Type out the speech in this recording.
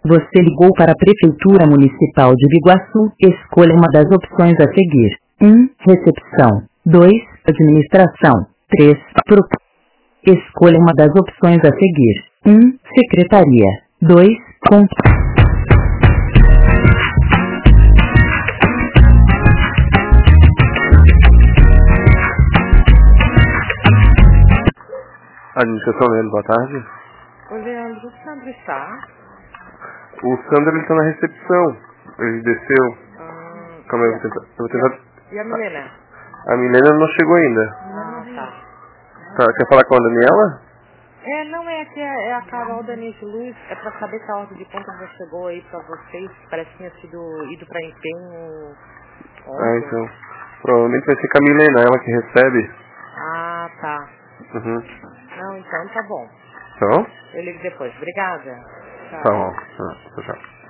Você ligou para a Prefeitura Municipal de Biguaçu. Escolha uma das opções a seguir. 1. Recepção. 2. Administração. 3. Escolha uma das opções a seguir. 1. Secretaria. 2. Administração, Leandro, boa tarde. Oi, Leandro, o Sandro está? O Sandro, ele tá na recepção. Ele desceu. Calma aí, eu vou tentar... E a Milena? A Milena não chegou ainda. Tá, quer falar com a Daniela? Não é que é a Carol Denise Luz. É pra saber se a ordem de conta já chegou aí pra vocês. Parece que tinha sido ido pra empenho ontem. Então. Provavelmente vai ser com a Milena, ela que recebe. Ah, tá. Uhum. Não, então tá bom. Tá bom? Eu ligo depois. Obrigada. Tchau. Tá bom. Tchau.